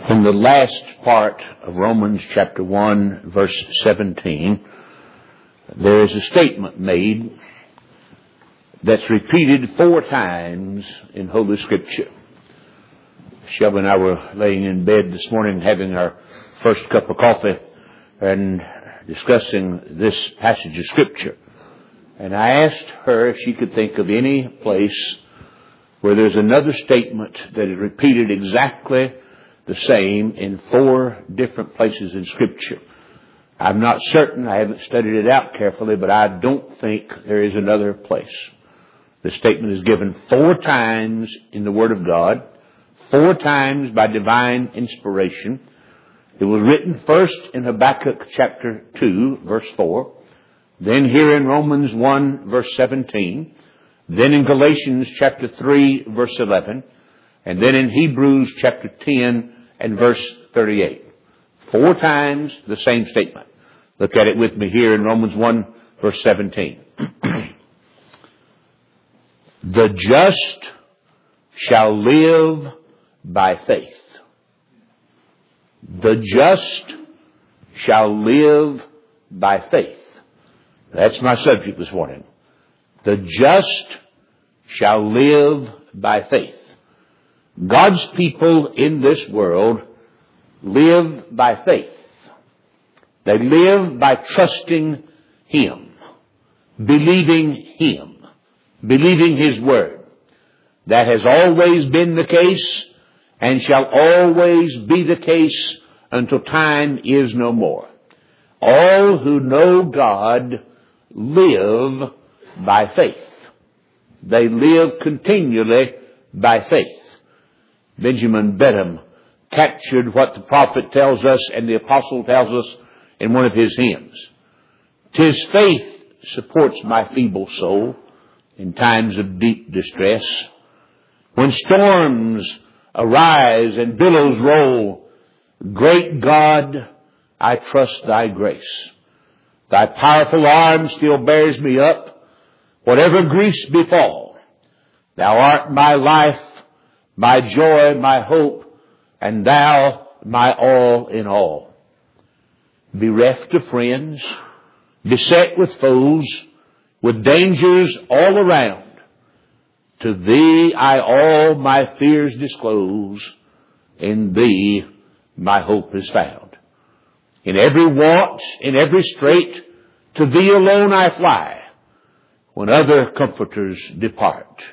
In the last part of Romans chapter 1, verse 17, there is a statement made that's repeated 4 times in Holy Scripture. Shelby and I were laying in bed this morning having our first cup of coffee and discussing this passage of Scripture. And I asked her if she could think of any place where there's another statement that is repeated exactly the same in 4 different places in Scripture. I'm not certain. I haven't studied it out carefully, but I don't think there is another place. The statement is given 4 times in the Word of God, 4 times by divine inspiration. It was written first in Habakkuk chapter 2, verse 4, then here in Romans 1, verse 17, then in Galatians chapter 3, verse 11, and then in Hebrews chapter 10 and verse 38. 4 times the same statement. Look at it with me here in Romans 1, verse 17. The just shall live by faith. The just shall live by faith. That's my subject this morning. The just shall live by faith. God's people in this world live by faith. They live by trusting Him, believing Him, believing His Word. That has always been the case and shall always be the case until time is no more. All who know God live by faith. They live continually by faith. Benjamin Benham captured what the prophet tells us and the apostle tells us in one of his hymns. "'Tis faith supports my feeble soul in times of deep distress. When storms arise and billows roll, great God, I trust Thy grace. Thy powerful arm still bears me up, whatever griefs befall. Thou art my life, my joy, my hope, and Thou my all in all. Bereft of friends, beset with foes, with dangers all around, to Thee I all my fears disclose, in Thee my hope is found. In every want, in every strait, to Thee alone I fly, when other comforters depart.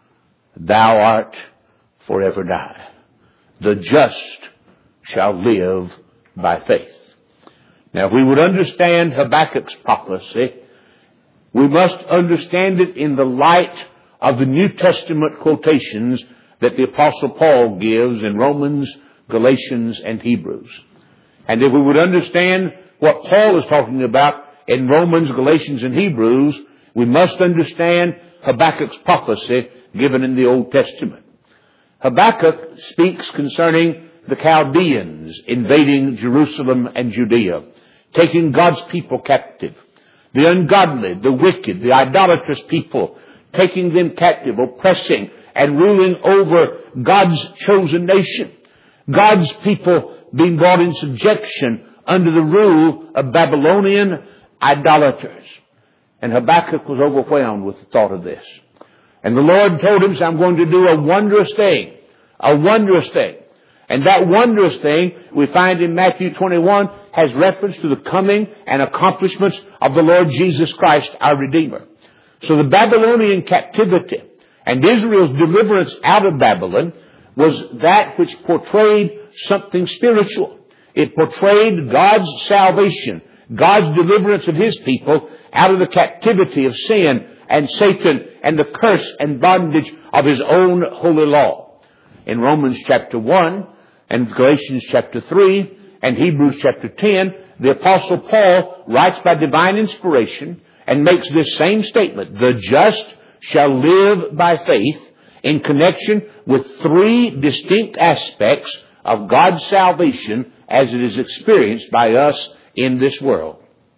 Thou art forever nigh. The just shall live by faith." Now, if we would understand Habakkuk's prophecy, we must understand it in the light of the New Testament quotations that the Apostle Paul gives in Romans, Galatians, and Hebrews. And if we would understand what Paul is talking about in Romans, Galatians, and Hebrews, we must understand Habakkuk's prophecy given in the Old Testament. Habakkuk speaks concerning the Chaldeans invading Jerusalem and Judea, taking God's people captive. The ungodly, the wicked, the idolatrous people, taking them captive, oppressing and ruling over God's chosen nation. God's people being brought in subjection under the rule of Babylonian idolaters. And Habakkuk was overwhelmed with the thought of this. And the Lord told him, "I'm going to do a wondrous thing. A wondrous thing." And that wondrous thing we find in Matthew 21 has reference to the coming and accomplishments of the Lord Jesus Christ, our Redeemer. So the Babylonian captivity and Israel's deliverance out of Babylon was that which portrayed something spiritual. It portrayed God's salvation, God's deliverance of His people out of the captivity of sin and Satan and the curse and bondage of His own holy law. In Romans chapter 1 and Galatians chapter 3 and Hebrews chapter 10, the Apostle Paul writes by divine inspiration and makes this same statement: the just shall live by faith, in connection with 3 distinct aspects of God's salvation as it is experienced by us in this world.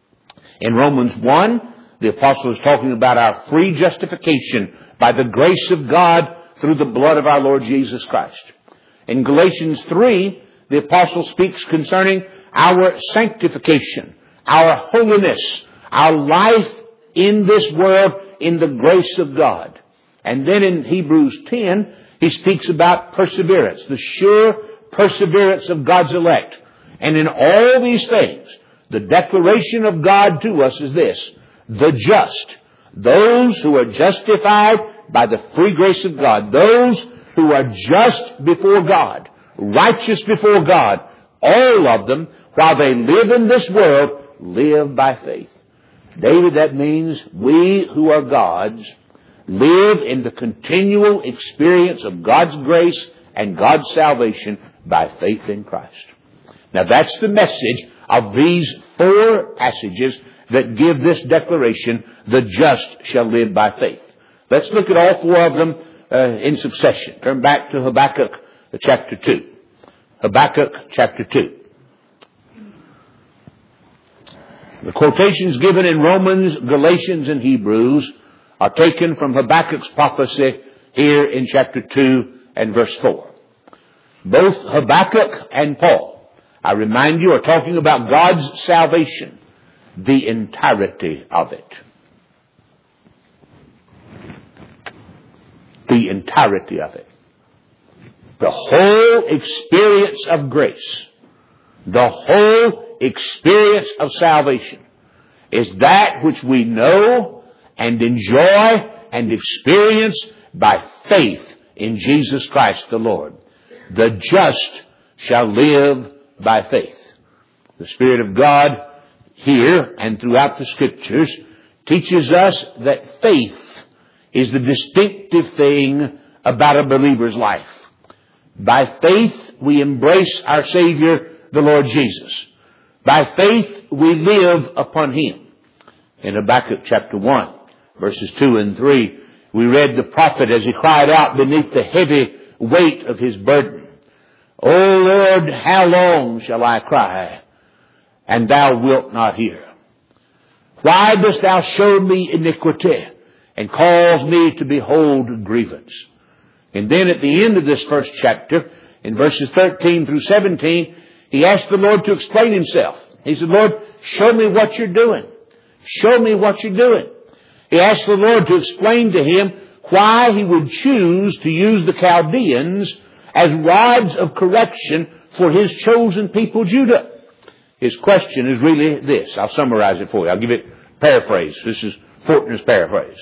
In Romans 1, the apostle is talking about our free justification by the grace of God through the blood of our Lord Jesus Christ. In Galatians 3, the apostle speaks concerning our sanctification, our holiness, our life in this world in the grace of God. And then in Hebrews 10, he speaks about perseverance, the sure perseverance of God's elect. And in all these things, the declaration of God to us is this: the just, those who are justified by the free grace of God, those who are just before God, righteous before God, all of them, while they live in this world, live by faith. David, that means we who are God's live in the continual experience of God's grace and God's salvation by faith in Christ. Now that's the message of these 4 passages that give this declaration: the just shall live by faith. Let's look at all 4 of them in succession. Turn back to Habakkuk chapter 2. Habakkuk chapter 2. The quotations given in Romans, Galatians, and Hebrews are taken from Habakkuk's prophecy here in chapter 2 and verse 4. Both Habakkuk and Paul, I remind you, are talking about God's salvation, the entirety of it. The entirety of it. The whole experience of grace, the whole experience of salvation is that which we know and enjoy and experience by faith in Jesus Christ the Lord. The just shall live by faith. The Spirit of God here and throughout the Scriptures teaches us that faith is the distinctive thing about a believer's life. By faith we embrace our Savior, the Lord Jesus. By faith we live upon Him. In Habakkuk chapter 1, verses 2 and 3, we read the prophet as he cried out beneath the heavy weight of his burden. O Lord, how long shall I cry, and thou wilt not hear? Why dost thou show me iniquity, and cause me to behold grievance? And then at the end of this first chapter, in verses 13 through 17, he asked the Lord to explain Himself. He said, Lord, show me what you're doing. Show me what you're doing. He asked the Lord to explain to him why He would choose to use the Chaldeans as rods of correction for His chosen people, Judah. His question is really this. I'll summarize it for you. I'll give it paraphrase. This is Fortner's paraphrase.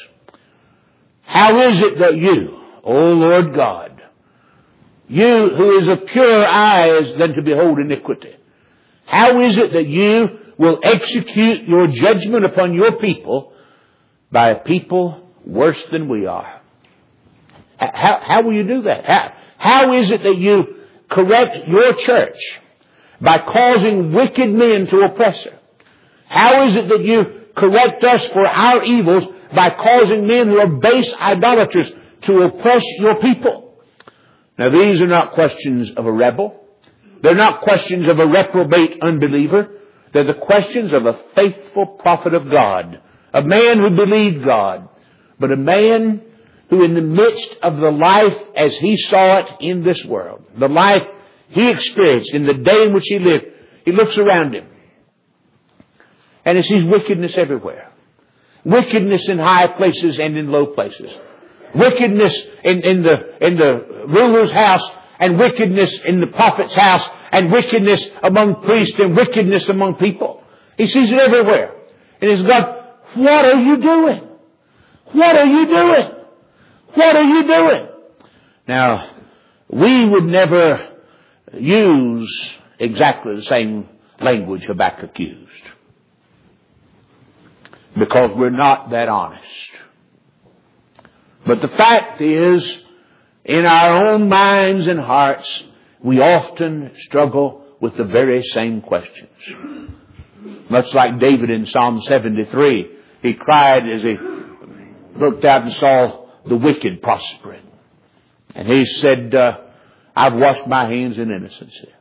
How is it that you, O Lord God, you who is of purer eyes than to behold iniquity, how is it that you will execute your judgment upon your people by a people worse than we are? How will you do that? How is it that you correct your church by causing wicked men to oppress her? How is it that you correct us for our evils by causing men who are base idolaters to oppress your people? Now these are not questions of a rebel. They're not questions of a reprobate unbeliever. They're the questions of a faithful prophet of God, a man who believed God, but a man who in the midst of the life as he saw it in this world, the life he experienced in the day in which he lived, he looks around him and he sees wickedness everywhere. Wickedness in high places and in low places. Wickedness in the ruler's house, and wickedness in the prophet's house, and wickedness among priests, and wickedness among people. He sees it everywhere. And he's God, what are you doing? What are you doing? What are you doing? Now, we would never use exactly the same language Habakkuk used, because we're not that honest. But the fact is, in our own minds and hearts, we often struggle with the very same questions. Much like David in Psalm 73, he cried as he looked out and saw the wicked prospering. And he said, I've washed my hands in innocency.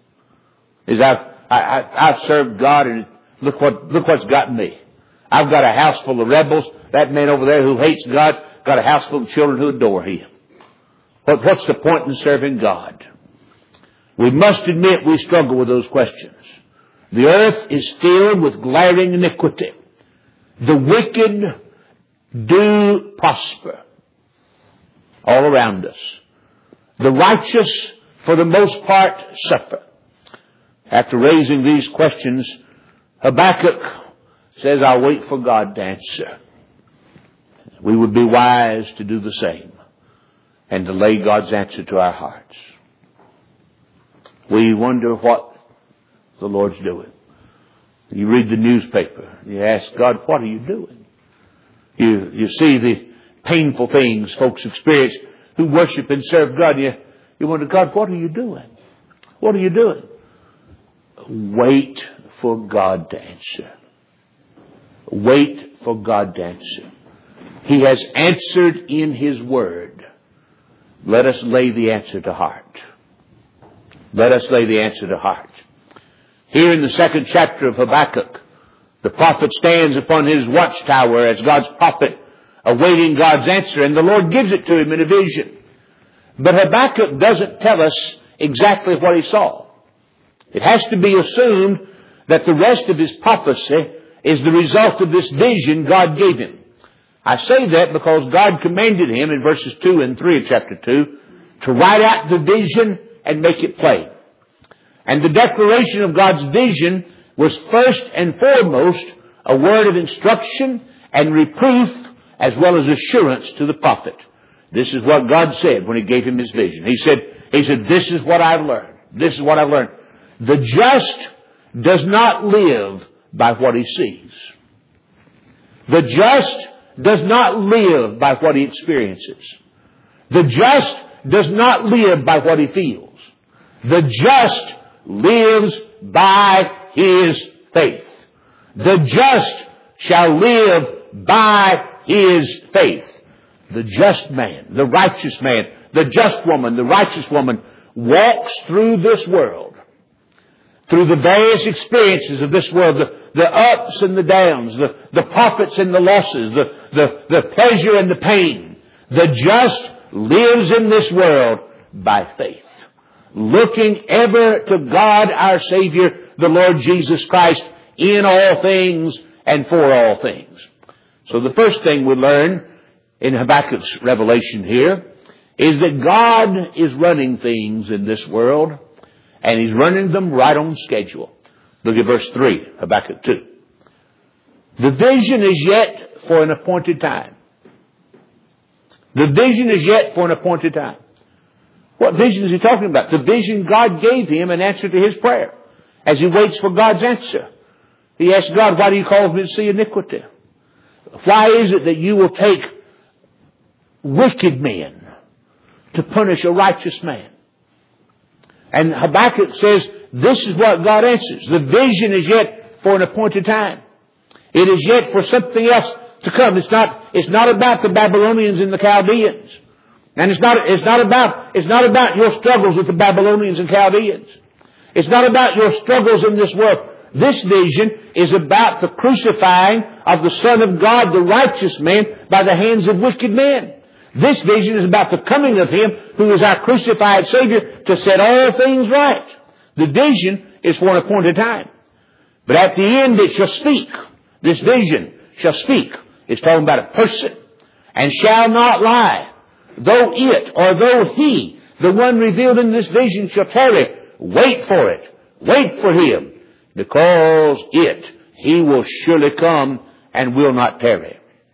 I've served God, and look what's gotten me. I've got a house full of rebels. That man over there who hates God got a house full of children who adore Him. What's the point in serving God? We must admit we struggle with those questions. The earth is filled with glaring iniquity. The wicked do prosper all around us. The righteous, for the most part, suffer. After raising these questions, Habakkuk says, I'll wait for God to answer. We would be wise to do the same and to lay God's answer to our hearts. We wonder what the Lord's doing. You read the newspaper. You ask God, what are you doing? You see the painful things folks experience who worship and serve God. You wonder, God, what are you doing? What are you doing? Wait for God to answer. Wait for God to answer. He has answered in His Word. Let us lay the answer to heart. Let us lay the answer to heart. Here in the 2nd chapter of Habakkuk, the prophet stands upon his watchtower as God's prophet, awaiting God's answer, and the Lord gives it to him in a vision. But Habakkuk doesn't tell us exactly what he saw. It has to be assumed that the rest of his prophecy is the result of this vision God gave him. I say that because God commanded him in verses 2 and 3 of chapter 2 to write out the vision and make it plain. And the declaration of God's vision was first and foremost a word of instruction and reproof as well as assurance to the prophet. This is what God said when He gave him his vision. He said, this is what I've learned. This is what I've learned. The just does not live by what he sees. The just does not live by what he experiences. The just does not live by what he feels. The just lives by his faith. The just shall live by his faith. The just man, the righteous man, the just woman, the righteous woman walks through this world, through the various experiences of this world, the ups and the downs, the profits and the losses, the pleasure and the pain. The just lives in this world by faith, looking ever to God our Savior, the Lord Jesus Christ, in all things and for all things. So the first thing we learn in Habakkuk's revelation here is that God is running things in this world, and He's running them right on schedule. Look at verse 3, Habakkuk 2. The vision is yet for an appointed time. The vision is yet for an appointed time. What vision is he talking about? The vision God gave him in answer to his prayer. As he waits for God's answer, he asks God, why do you cause me to see iniquity? Why is it that you will take wicked men to punish a righteous man? And Habakkuk says, this is what God answers. The vision is yet for an appointed time. It is yet for something else to come. It's not about the Babylonians and the Chaldeans. And it's not about your struggles with the Babylonians and Chaldeans. It's not about your struggles in this world. This vision is about the crucifying of the Son of God, the righteous man, by the hands of wicked men. This vision is about the coming of Him who is our crucified Savior to set all things right. The vision is for an appointed time. But at the end it shall speak. This vision shall speak. It's talking about a person. And shall not lie. Though it or though he, the one revealed in this vision, shall tarry, wait for it. Wait for Him. Because He will surely come and will not tarry.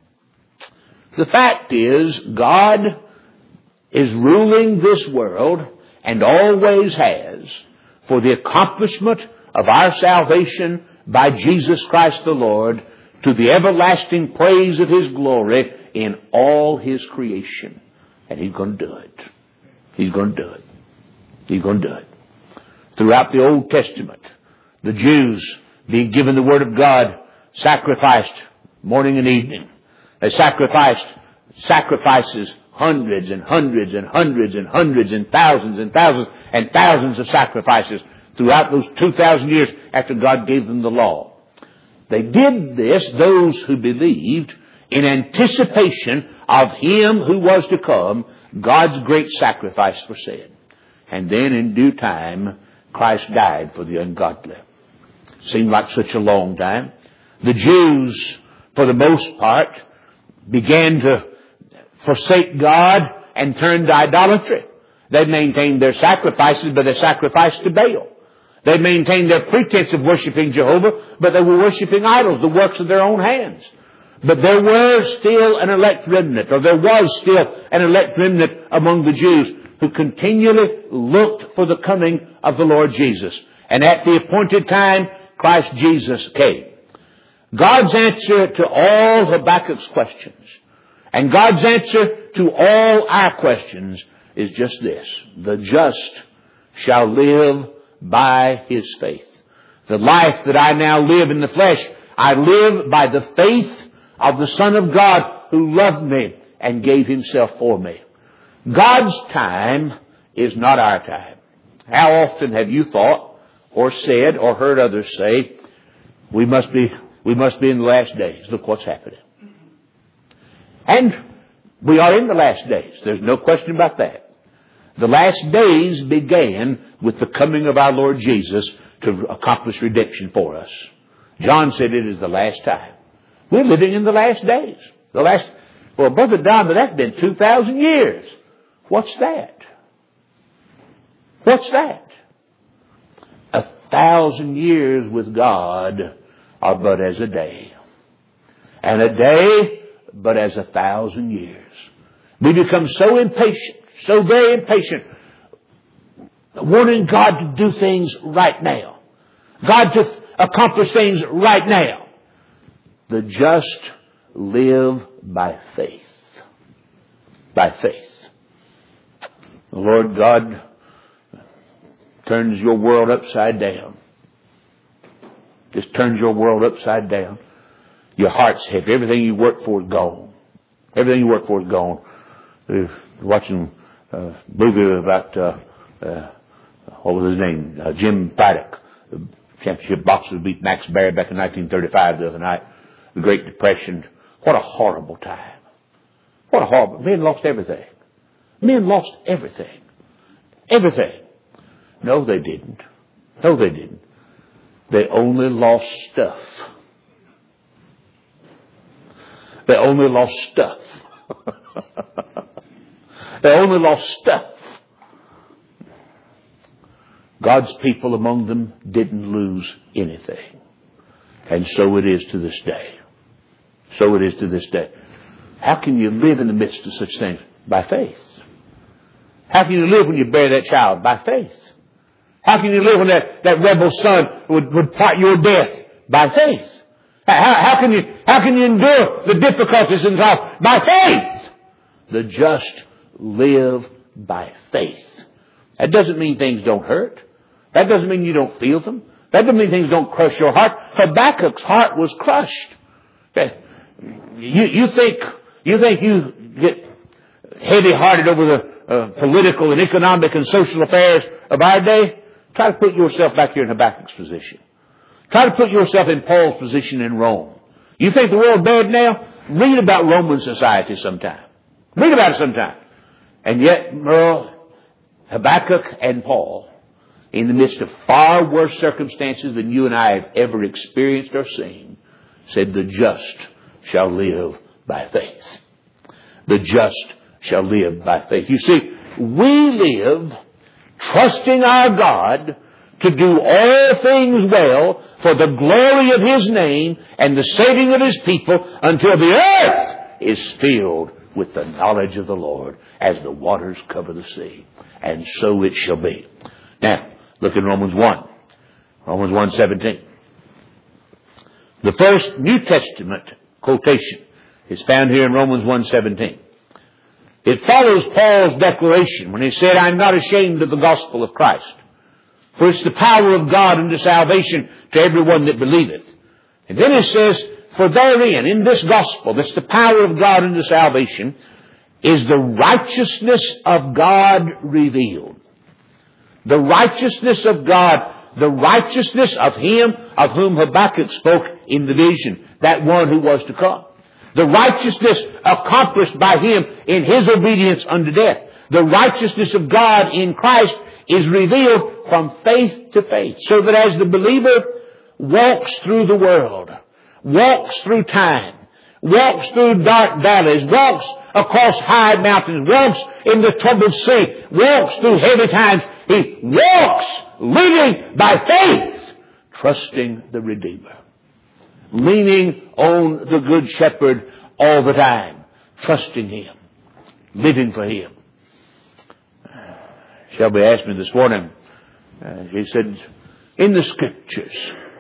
The fact is, God is ruling this world and always has for the accomplishment of our salvation by Jesus Christ the Lord to the everlasting praise of His glory in all His creation. And He's going to do it. He's going to do it. He's going to do it. Throughout the Old Testament, the Jews, being given the Word of God, sacrificed morning and evening. They sacrificed sacrifices, hundreds and hundreds and hundreds and hundreds and thousands and thousands and thousands of sacrifices throughout those 2,000 years after God gave them the law. They did this, those who believed, in anticipation of Him who was to come, God's great sacrifice for sin. And then in due time, Christ died for the ungodly. Seemed like such a long time. The Jews, for the most part, began to forsake God and turn to idolatry. They maintained their sacrifices, but they sacrificed to Baal. They maintained their pretense of worshiping Jehovah, but they were worshiping idols, the works of their own hands. But there was still an elect remnant among the Jews who continually looked for the coming of the Lord Jesus. And at the appointed time, Christ Jesus came. God's answer to all Habakkuk's questions, and God's answer to all our questions, is just this: the just shall live by his faith. The life that I now live in the flesh, I live by the faith of the Son of God who loved me and gave himself for me. God's time is not our time. How often have you thought or said or heard others say, we must be in the last days. Look what's happening. And we are in the last days. There's no question about that. The last days began with the coming of our Lord Jesus to accomplish redemption for us. John said it is the last time. We're living in the last days. Well, Brother Don, but that's been 2,000 years. What's that? What's that? 1,000 years with God are but as a day. And a day but as 1,000 years. We become so impatient, so very impatient, wanting God to do things right now. God to accomplish things right now. The just live by faith. By faith. The Lord God turns your world upside down. Just turns your world upside down. Your heart's heavy. Everything you work for is gone. Everything you work for is gone. Watching a movie about, what was his name? Jim Paddock. The championship boxer beat Max Barry back in 1935 the other night. The Great Depression. What a horrible time. What a horrible... Men lost everything. Men lost everything. Everything. No, they didn't. No, they didn't. They only lost stuff. They only lost stuff. They only lost stuff. God's people among them didn't lose anything. And so it is to this day. So it is to this day. How can you live in the midst of such things? By faith. How can you live when you bear that child? By faith. How can you live when that rebel son would plot your death? By faith. How can you endure the difficulties in life? By faith. The just live by faith. That doesn't mean things don't hurt. That doesn't mean you don't feel them. That doesn't mean things don't crush your heart. Habakkuk's heart was crushed. You think you get heavy-hearted over the political and economic and social affairs of our day? Try to put yourself back here in Habakkuk's position. Try to put yourself in Paul's position in Rome. You think the world bad now? Read about Roman society sometime. Read about it sometime. And yet, Merle, Habakkuk and Paul, in the midst of far worse circumstances than you and I have ever experienced or seen, said, the just shall live by faith. The just shall live by faith. You see, we live trusting our God to do all things well for the glory of His name and the saving of His people until the earth is filled with the knowledge of the Lord as the waters cover the sea. And so it shall be. Now, look in Romans 1. Romans 1:17. The first New Testament quotation is found here in Romans 1:17. It follows Paul's declaration when he said, I'm not ashamed of the gospel of Christ, for it's the power of God unto salvation to everyone that believeth. And then it says, for therein, in this gospel, that's the power of God unto salvation, is the righteousness of God revealed. The righteousness of God, the righteousness of Him of whom Habakkuk spoke in the vision, that one who was to come. The righteousness accomplished by Him in His obedience unto death. The righteousness of God in Christ is revealed from faith to faith. So that as the believer walks through the world, walks through time, walks through dark valleys, walks across high mountains, walks in the troubled sea, walks through heavy times, he walks living by faith, trusting the Redeemer, leaning on the Good Shepherd all the time, trusting Him, living for Him. Shelby asked me this morning, he said, in the Scriptures,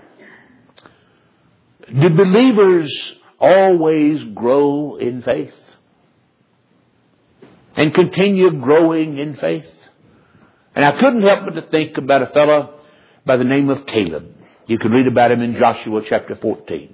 do believers always grow in faith and continue growing in faith? And I couldn't help but to think about a fellow by the name of Caleb. You can read about him in Joshua chapter 14.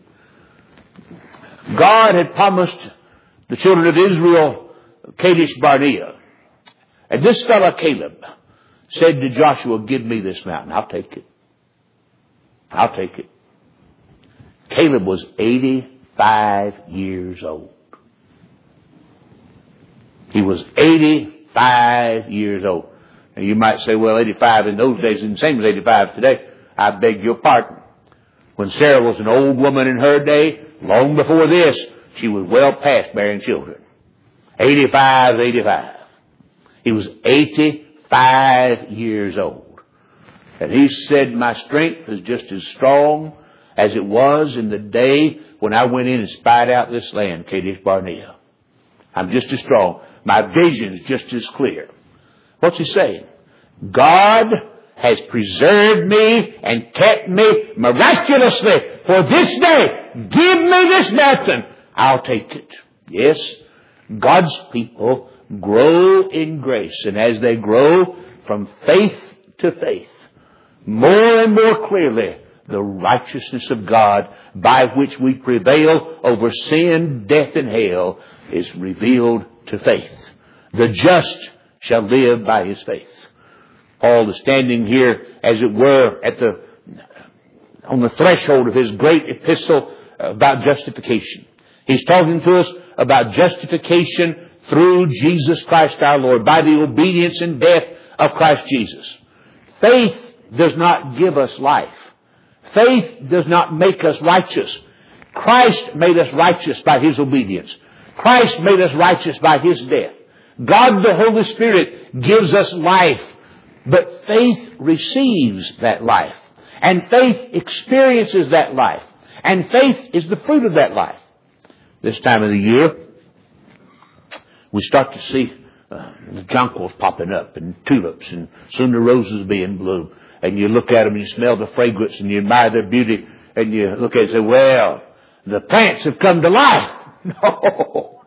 God had promised the children of Israel Kadesh Barnea. And this fellow Caleb said to Joshua, give me this mountain. I'll take it. I'll take it. Caleb was 85 years old. He was 85 years old. And you might say, well, 85 in those days isn't the same as 85 today. I beg your pardon. When Sarah was an old woman in her day, long before this, she was well past bearing children. 85 is 85. He was 85 years old. And he said, my strength is just as strong as it was in the day when I went in and spied out this land, Kadesh Barnea. I'm just as strong. My vision's just as clear. What's he saying? God has preserved me and kept me miraculously for this day. Give me this mountain. I'll take it. Yes, God's people grow in grace. And as they grow from faith to faith, more and more clearly, the righteousness of God by which we prevail over sin, death, and hell is revealed to faith. The just shall live by his faith. Paul is standing here, as it were, on the threshold of his great epistle about justification. He's talking to us about justification through Jesus Christ our Lord, by the obedience and death of Christ Jesus. Faith does not give us life. Faith does not make us righteous. Christ made us righteous by His obedience. Christ made us righteous by His death. God the Holy Spirit gives us life, but faith receives that life. And faith experiences that life. And faith is the fruit of that life. This time of the year, we start to see the jonquils popping up and tulips, and soon the roses will be in bloom. And you look at them and you smell the fragrance and you admire their beauty, and you look at it and say, well, the plants have come to life. No.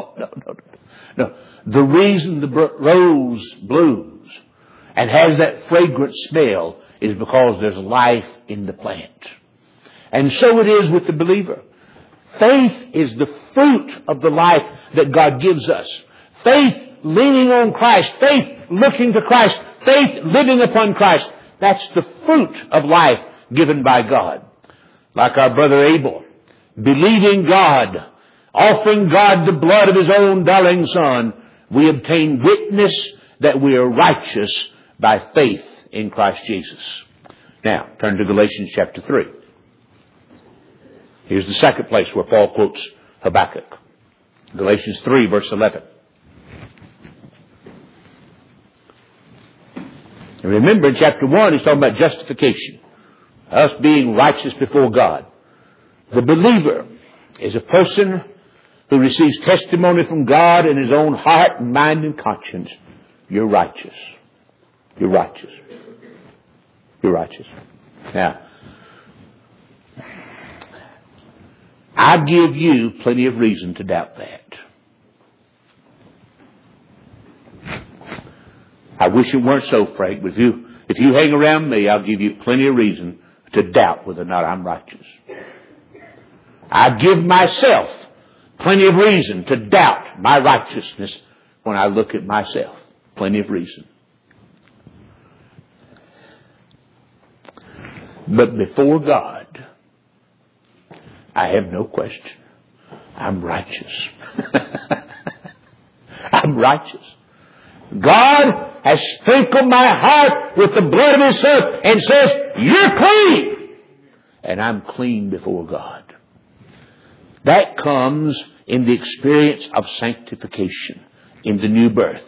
The reason the rose blooms and has that fragrant smell is because there's life in the plant. And so it is with the believer. Faith is the fruit of the life that God gives us. Faith leaning on Christ. Faith looking to Christ. Faith living upon Christ. That's the fruit of life given by God. Like our brother Abel, believing God, offering God the blood of his own darling son, we obtain witness that we are righteous by faith in Christ Jesus. Now, turn to Galatians chapter 3. Here's the second place where Paul quotes Habakkuk. Galatians 3, verse 11. And remember, in chapter 1, he's talking about justification. Us being righteous before God. The believer is a person who receives testimony from God in his own heart and mind and conscience. You're righteous. You're righteous. You're righteous. Now, I give you plenty of reason to doubt that. I wish it weren't so, Frank, but if you hang around me, I'll give you plenty of reason to doubt whether or not I'm righteous. I give myself plenty of reason to doubt my righteousness when I look at myself. Plenty of reason. But before God, I have no question. I'm righteous. I'm righteous. God has sprinkled my heart with the blood of His Son and says, you're clean. And I'm clean before God. That comes in the experience of sanctification, in the new birth.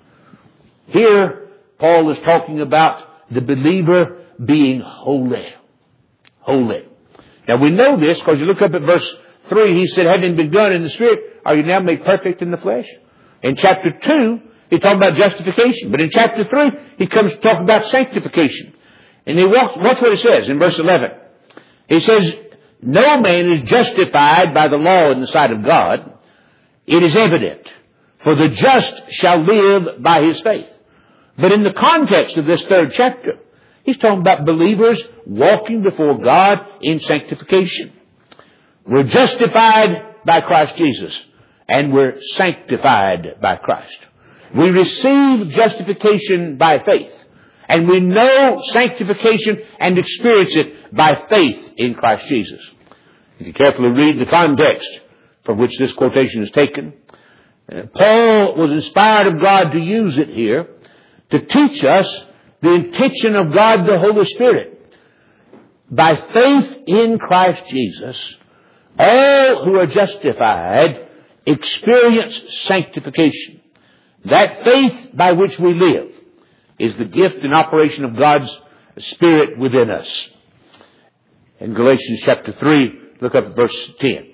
Here, Paul is talking about the believer being holy. Holy. Now we know this because you look up at verse 3, he said, having begun in the Spirit, are you now made perfect in the flesh? In chapter 2, he talked about justification. But in chapter 3, he comes to talk about sanctification. And watch what it says in verse 11. He says, no man is justified by the law in the sight of God. It is evident, for the just shall live by his faith. But in the context of this third chapter, he's talking about believers walking before God in sanctification. We're justified by Christ Jesus, and we're sanctified by Christ. We receive justification by faith, and we know sanctification and experience it by faith in Christ Jesus. If you carefully read the context from which this quotation is taken, Paul was inspired of God to use it here to teach us the intention of God the Holy Spirit. By faith in Christ Jesus, all who are justified experience sanctification. That faith by which we live is the gift and operation of God's Spirit within us. In Galatians chapter 3, look up at verse 10.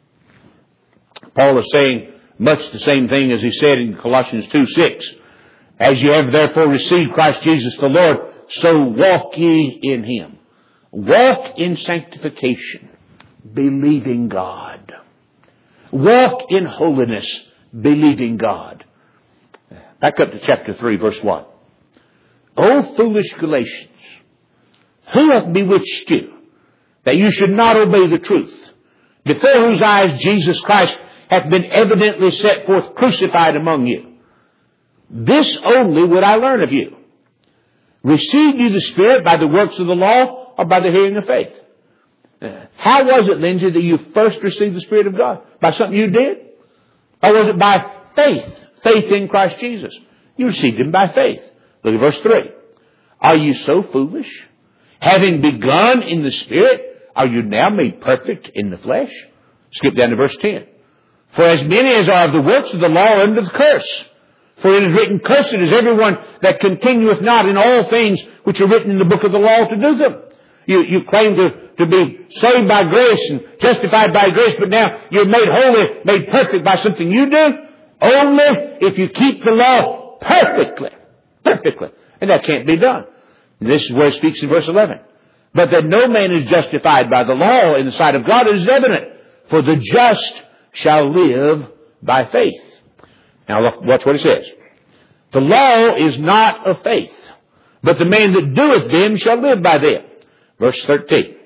Paul is saying much the same thing as he said in Colossians 2:6. As you have therefore received Christ Jesus the Lord, so walk ye in Him. Walk in sanctification, believing God. Walk in holiness, believing God. Back up to chapter 3, verse 1. O foolish Galatians, who hath bewitched you, that you should not obey the truth, before whose eyes Jesus Christ hath been evidently set forth crucified among you? This only would I learn of you. Received you the Spirit by the works of the law, or by the hearing of faith? How was it, Lindsay, that you first received the Spirit of God? By something you did? Or was it by faith? Faith in Christ Jesus. You received Him by faith. Look at verse 3. Are you so foolish? Having begun in the Spirit, are you now made perfect in the flesh? Skip down to verse 10. For as many as are of the works of the law are under the curse. For it is written, cursed is everyone that continueth not in all things which are written in the book of the law to do them. You claim to be saved by grace and justified by grace, but now you're made holy, made perfect by something you do. Only if you keep the law perfectly. Perfectly. And that can't be done. And this is where it speaks in verse 11. But that no man is justified by the law in the sight of God is evident. For the just shall live by faith. Now look, watch what it says. The law is not of faith, but the man that doeth them shall live by them. Verse 13.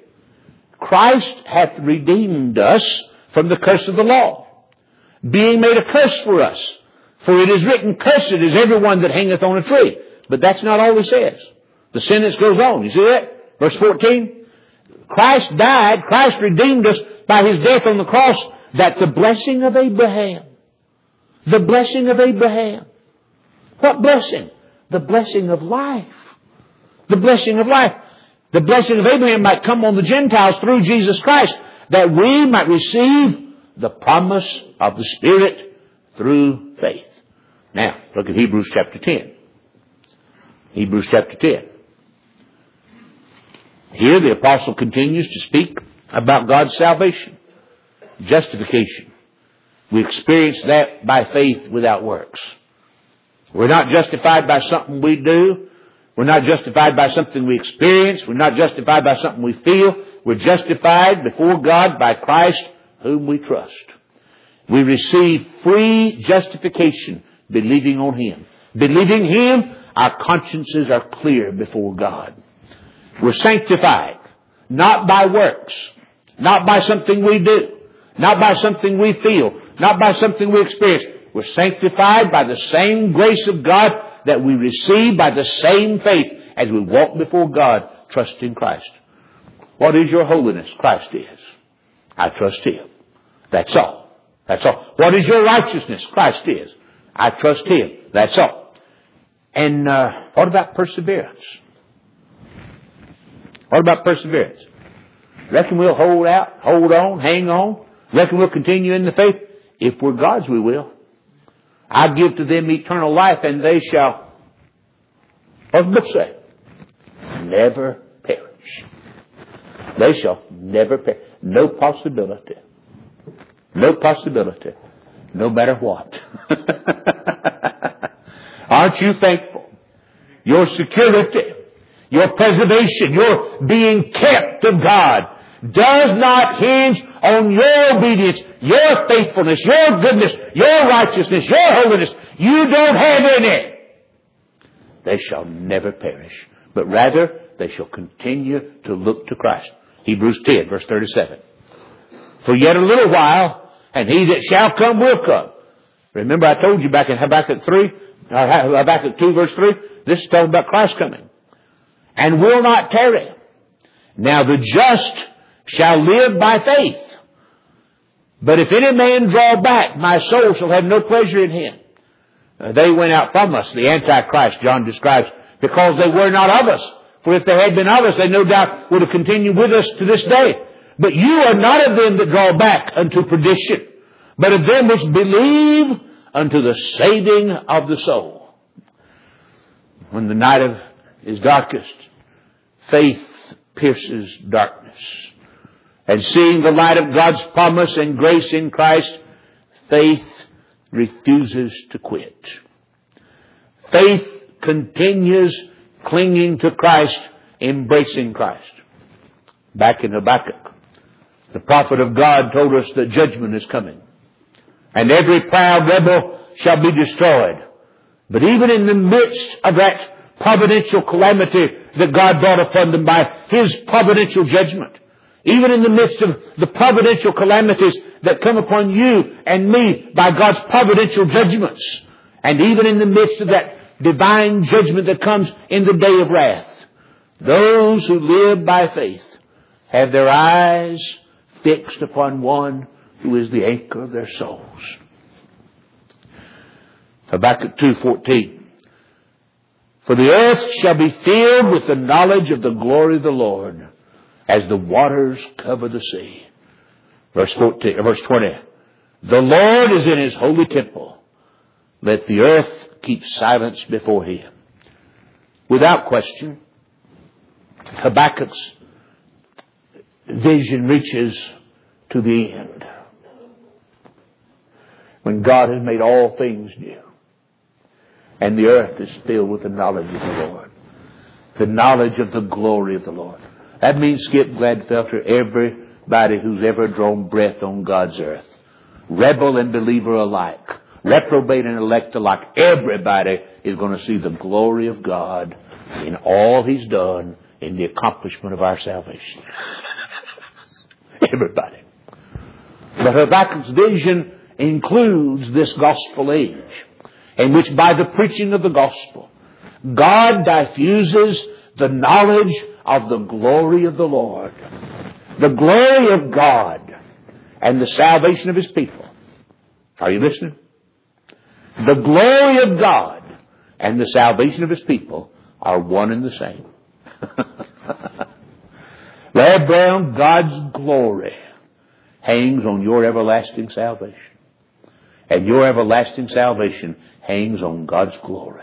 Christ hath redeemed us from the curse of the law, being made a curse for us. For it is written, cursed is everyone that hangeth on a tree. But that's not all he says. The sentence goes on. You see that? Verse 14. Christ died, Christ redeemed us by His death on the cross, that the blessing of Abraham, the blessing of Abraham. What blessing? The blessing of life. The blessing of life. The blessing of Abraham might come on the Gentiles through Jesus Christ, that we might receive the promise of the Spirit through faith. Now, look at Hebrews chapter 10. Hebrews chapter 10. Here the apostle continues to speak about God's salvation, justification. We experience that by faith without works. We're not justified by something we do. We're not justified by something we experience. We're not justified by something we feel. We're justified before God by Christ whom we trust. We receive free justification believing on Him. Believing Him, our consciences are clear before God. We're sanctified, not by works, not by something we do, not by something we feel, not by something we experience. We're sanctified by the same grace of God that we receive by the same faith as we walk before God, trusting Christ. What is your holiness? Christ is. I trust Him. That's all. That's all. What is your righteousness? Christ is. I trust Him. That's all. And what about perseverance? What about perseverance? Reckon we'll hold out, hold on, hang on? Reckon we'll continue in the faith? If we're God's, we will. I give to them eternal life, and they shall, what does the book say? Never perish. They shall never perish. No possibility. No possibility. No matter what. Aren't you thankful? Your security, your preservation, your being kept of God does not hinge on your obedience, your faithfulness, your goodness, your righteousness, your holiness. You don't have any. They shall never perish, but rather they shall continue to look to Christ. Hebrews 10, verse 37. For yet a little while, and he that shall come will come. Remember I told you back in Habakkuk 2, verse 3, this is talking about Christ coming. And will not tarry. Now the just shall live by faith. But if any man draw back, my soul shall have no pleasure in him. They went out from us, the Antichrist, John describes, because they were not of us. For if they had been of us, they no doubt would have continued with us to this day. But you are not of them that draw back unto perdition, but of them which believe unto the saving of the soul. When the night is darkest, faith pierces darkness. And seeing the light of God's promise and grace in Christ, faith refuses to quit. Faith continues clinging to Christ, embracing Christ. Back in Habakkuk, the prophet of God told us that judgment is coming. And every proud rebel shall be destroyed. But even in the midst of that providential calamity that God brought upon them by His providential judgment, even in the midst of the providential calamities that come upon you and me by God's providential judgments, and even in the midst of that divine judgment that comes in the day of wrath, those who live by faith have their eyes fixed upon one who is the anchor of their souls. Habakkuk 2:14. For the earth shall be filled with the knowledge of the glory of the Lord, as the waters cover the sea. Verse 20. The Lord is in His holy temple. Let the earth keep silence before Him. Without question, Habakkuk's vision reaches to the end, when God has made all things new, and the earth is filled with the knowledge of the Lord, the knowledge of the glory of the Lord. That means, Skip Gladfelter, everybody who's ever drawn breath on God's earth, rebel and believer alike, reprobate and elect alike, everybody is going to see the glory of God in all He's done in the accomplishment of our salvation. Everybody. But Habakkuk's vision includes this gospel age, in which by the preaching of the gospel, God diffuses the knowledge of the glory of the Lord, the glory of God, and the salvation of His people. Are you listening? The glory of God and the salvation of His people are one and the same. Larry Brown, God's glory hangs on your everlasting salvation. And your everlasting salvation hangs on God's glory.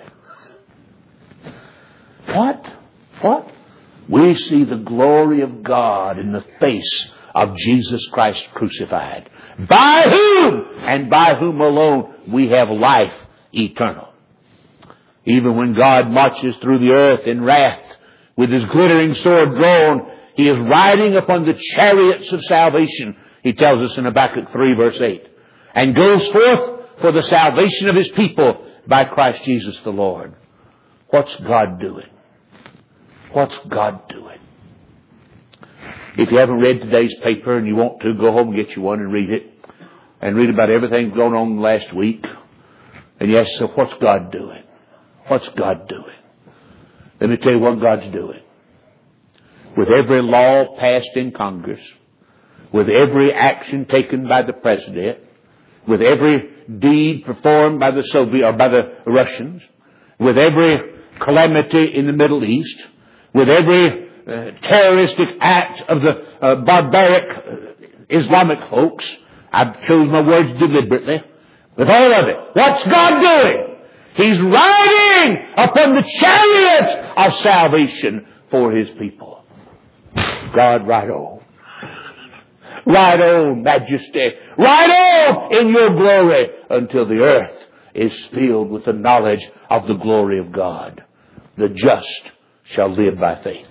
What? We see the glory of God in the face of Jesus Christ crucified, by whom and by whom alone we have life eternal. Even when God marches through the earth in wrath with His glittering sword drawn, He is riding upon the chariots of salvation, He tells us in Habakkuk 3 verse 8, and goes forth for the salvation of His people by Christ Jesus the Lord. What's God doing? What's God doing? If you haven't read today's paper and you want to, go home and get you one and read it. And read about everything going on last week. And you ask yourself, what's God doing? What's God doing? Let me tell you what God's doing. With every law passed in Congress, with every action taken by the President, with every deed performed by the Soviet or by the Russians, with every calamity in the Middle East, with every terroristic act of the barbaric Islamic folks. I've chosen my words deliberately. With all of it, what's God doing? He's riding upon the chariot of salvation for His people. God, ride on. Ride on, majesty. Ride on in your glory until the earth is filled with the knowledge of the glory of God. The just shall live by faith.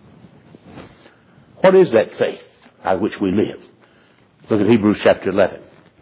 What is that faith by which we live? Look at Hebrews chapter 11.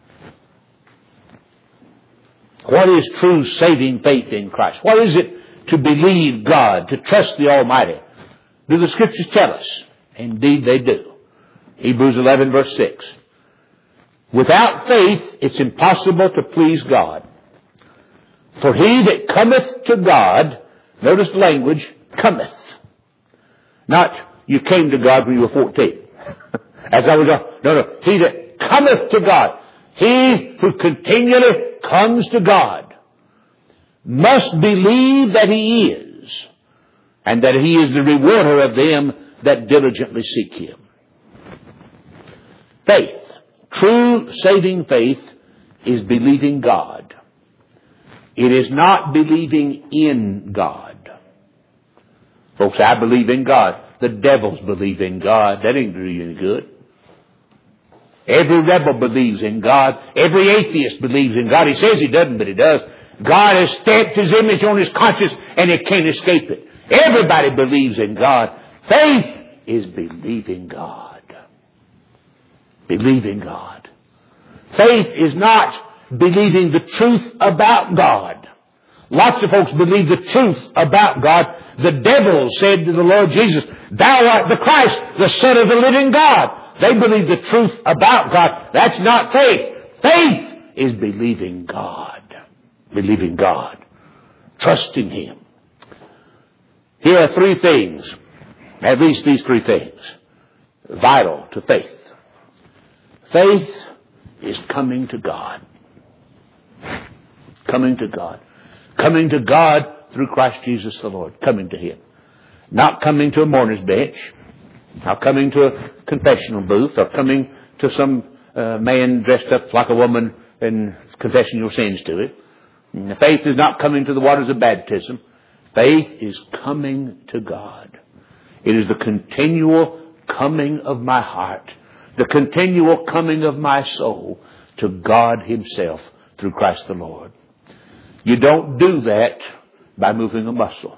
What is true saving faith in Christ? What is it to believe God, to trust the Almighty? Do the Scriptures tell us? Indeed they do. Hebrews 11 verse 6. Without faith it's impossible to please God. For he that cometh to God, notice the language, cometh. Not you came to God when you were 14. As I was, no. He that cometh to God. He who continually comes to God must believe that He is, and that He is the rewarder of them that diligently seek Him. Faith, true saving faith, is believing God. It is not believing in God. Folks, I believe in God. The devils believe in God. That ain't do you any good. Every rebel believes in God. Every atheist believes in God. He says he doesn't, but he does. God has stamped His image on his conscience and it can't escape it. Everybody believes in God. Faith is believing God. Believing God. Faith is not believing the truth about God. Lots of folks believe the truth about God. The devil said to the Lord Jesus, Thou art the Christ, the Son of the living God. They believe the truth about God. That's not faith. Faith is believing God. Believing God. Trusting Him. Here are three things, at least these three things, vital to faith. Faith is coming to God. Coming to God. Coming to God through Christ Jesus the Lord. Coming to Him. Not coming to a mourner's bench. Not coming to a confessional booth. Or coming to some man dressed up like a woman and confessing your sins to it. And faith is not coming to the waters of baptism. Faith is coming to God. It is the continual coming of my heart. The continual coming of my soul to God Himself through Christ the Lord. You don't do that by moving a muscle.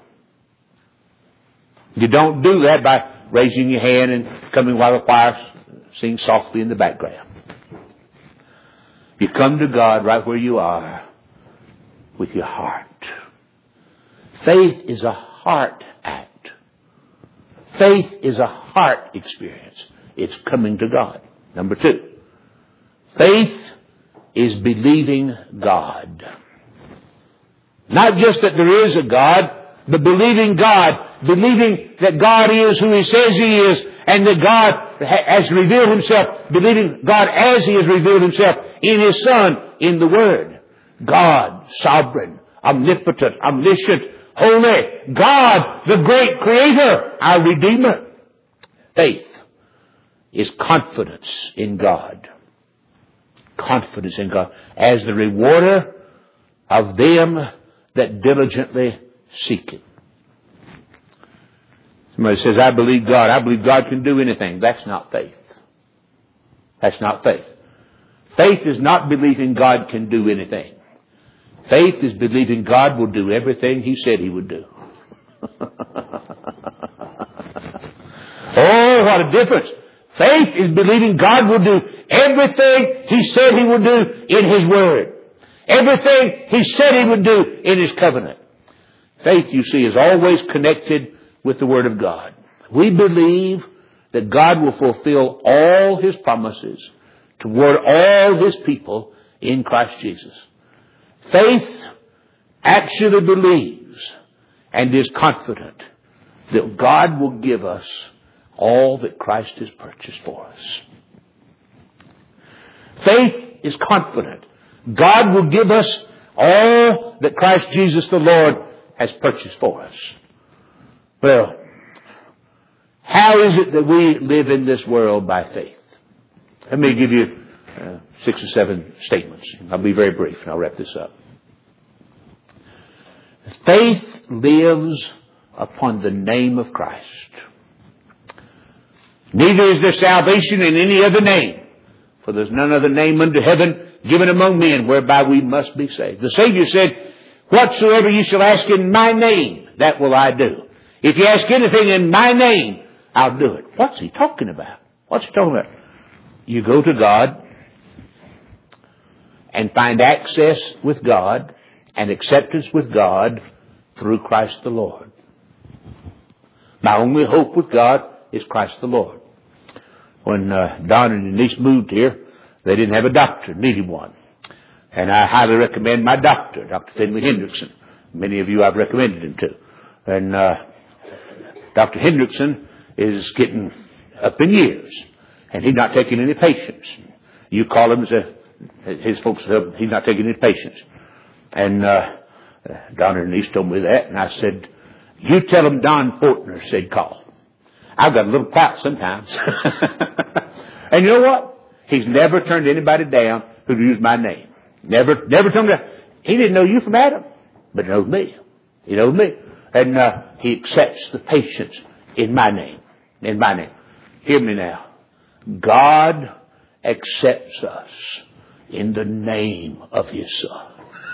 You don't do that by raising your hand and coming while the choir sings softly in the background. You come to God right where you are with your heart. Faith is a heart act. Faith is a heart experience. It's coming to God. Number two, faith is believing God. Not just that there is a God, but believing God. Believing that God is who He says He is, and that God has revealed Himself. Believing God as He has revealed Himself in His Son, in the Word. God, sovereign, omnipotent, omniscient, holy. God, the great Creator, our Redeemer. Faith is confidence in God. Confidence in God as the rewarder of them that diligently seek Him. Somebody says, I believe God. I believe God can do anything. That's not faith. That's not faith. Faith is not believing God can do anything. Faith is believing God will do everything He said He would do. Oh, what a difference. Faith is believing God will do everything He said He would do in His Word. Everything He said He would do in His covenant. Faith, you see, is always connected with the Word of God. We believe that God will fulfill all His promises toward all His people in Christ Jesus. Faith actually believes and is confident that God will give us all that Christ has purchased for us. Faith is confident God will give us all that Christ Jesus the Lord has purchased for us. Well, how is it that we live in this world by faith? Let me give you 6 or 7 statements. I'll be very brief and I'll wrap this up. Faith lives upon the name of Christ. Neither is there salvation in any other name, for there's none other name under heaven given among men whereby we must be saved. The Savior said, whatsoever you shall ask in my name, that will I do. If you ask anything in my name, I'll do it. What's he talking about? What's he talking about? You go to God and find access with God and acceptance with God through Christ the Lord. My only hope with God is Christ the Lord. When Don and Denise moved here, they didn't have a doctor, needed one. And I highly recommend my doctor, Dr. Finley Hendrickson. Many of you I've recommended him to. And Dr. Hendrickson is getting up in years, and he's not taking any patients. You call him, his folks, he's not taking any patients. And Don and Denise told me that, and I said, you tell him Don Fortner said call. I've got a little clout sometimes. And you know what? He's never turned anybody down who used my name. Never turned down. He didn't know you from Adam, but he knows me. He knows me. And he accepts the patients in my name. In my name. Hear me now. God accepts us in the name of His Son.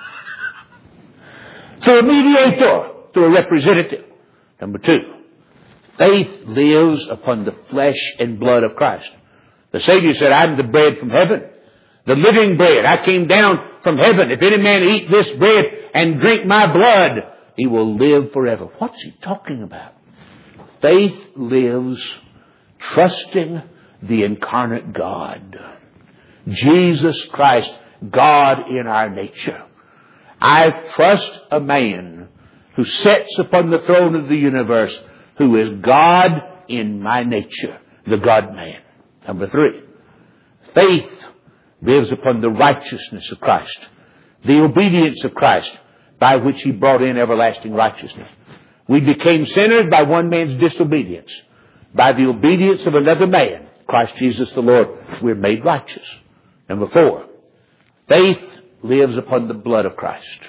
Through a mediator, through a representative. Number 2. Faith lives upon the flesh and blood of Christ. The Savior said, I'm the bread from heaven, the living bread. I came down from heaven. If any man eat this bread and drink my blood, he will live forever. What's he talking about? Faith lives trusting the incarnate God. Jesus Christ, God in our nature. I trust a man who sits upon the throne of the universe, who is God in my nature, the God-man. Number 3, faith lives upon the righteousness of Christ, the obedience of Christ, by which He brought in everlasting righteousness. We became sinners by one man's disobedience. By the obedience of another man, Christ Jesus the Lord, we're made righteous. Number 4, faith lives upon the blood of Christ.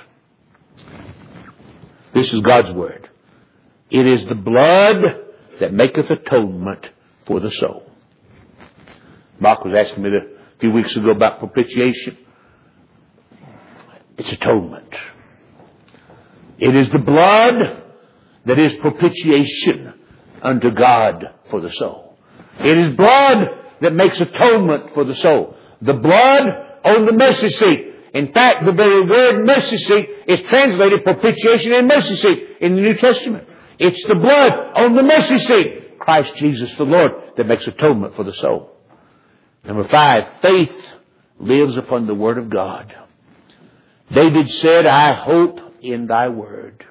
This is God's Word. It is the blood that maketh atonement for the soul. Mark was asking me a few weeks ago about propitiation. It's atonement. It is the blood that is propitiation unto God for the soul. It is blood that makes atonement for the soul. The blood on the mercy seat. In fact, the very word mercy seat is translated propitiation and mercy seat in the New Testament. It's the blood on the mercy seat, Christ Jesus the Lord, that makes atonement for the soul. Number 5, faith lives upon the Word of God. David said, I hope in Thy Word.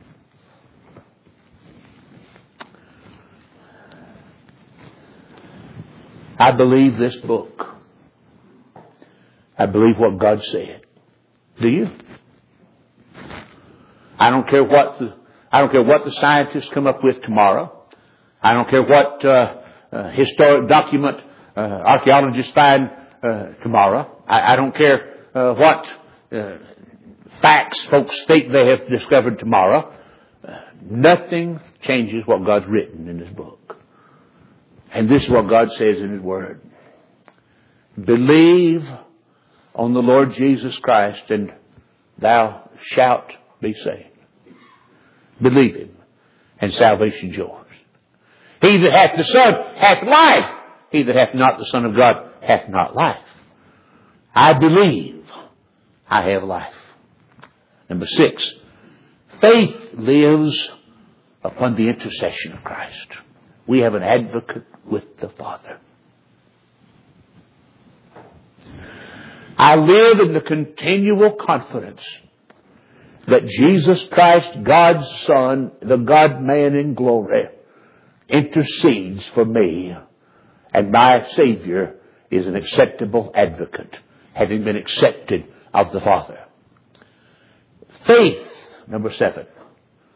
I believe this book. I believe what God said. Do you? I don't care what the scientists come up with tomorrow. I don't care what historic document archaeologists find tomorrow. I don't care what facts folks think they have discovered tomorrow. Nothing changes what God's written in His book. And this is what God says in His Word. Believe on the Lord Jesus Christ and thou shalt be saved. Believe Him and salvation's yours. He that hath the Son hath life. He that hath not the Son of God hath not life. I believe I have life. Number 6, faith lives upon the intercession of Christ. We have an advocate with the Father. I live in the continual confidence that Jesus Christ, God's Son, the God-man in glory, intercedes for me, and my Savior is an acceptable advocate, having been accepted of the Father. Faith, number 7,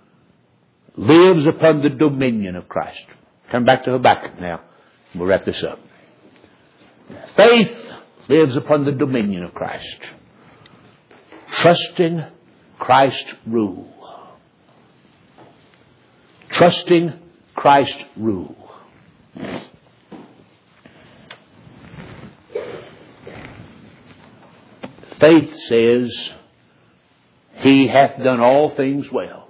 lives upon the dominion of Christ. Turn back to Habakkuk now. We'll wrap this up. Faith lives upon the dominion of Christ. Trusting Christ's rule. Trusting Christ's rule. Faith says, He hath done all things well.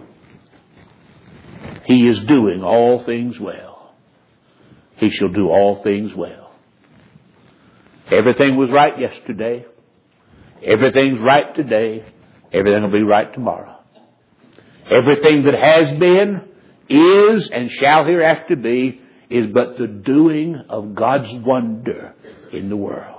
He is doing all things well. He shall do all things well. Everything was right yesterday. Everything's right today. Everything will be right tomorrow. Everything that has been, is, and shall hereafter be, is but the doing of God's wonder in the world.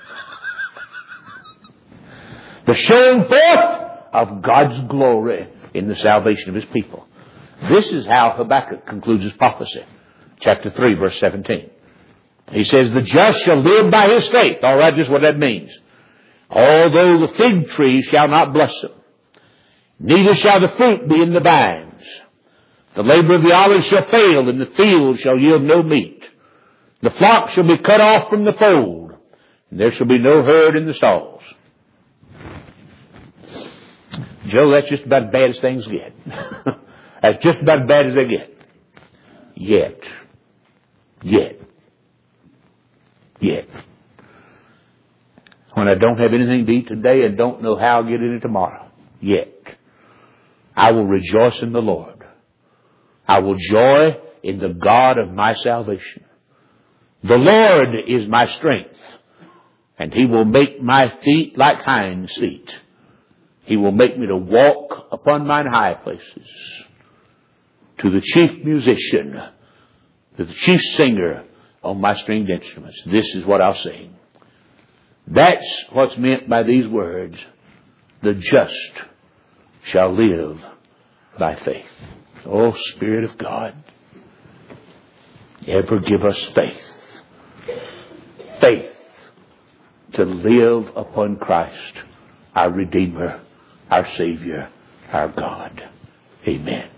The showing forth of God's glory in the salvation of His people. This is how Habakkuk concludes his prophecy. Chapter 3, verse 17. He says, the just shall live by his faith. All right, just what that means. Although the fig tree shall not blossom, neither shall the fruit be in the vines. The labor of the olive shall fail, and the field shall yield no meat. The flock shall be cut off from the fold, and there shall be no herd in the stalls. Joe, that's just about as bad as things get. That's just about as bad as they get. Yet. When I don't have anything to eat today and don't know how I'll get in it tomorrow. Yet. I will rejoice in the Lord. I will joy in the God of my salvation. The Lord is my strength, and He will make my feet like hinds' feet. He will make me to walk upon mine high places. To the chief musician, to the chief singer on my stringed instruments, this is what I'll sing. That's what's meant by these words. The just shall live by faith. Oh, Spirit of God, ever give us faith. Faith to live upon Christ, our Redeemer, our Savior, our God. Amen.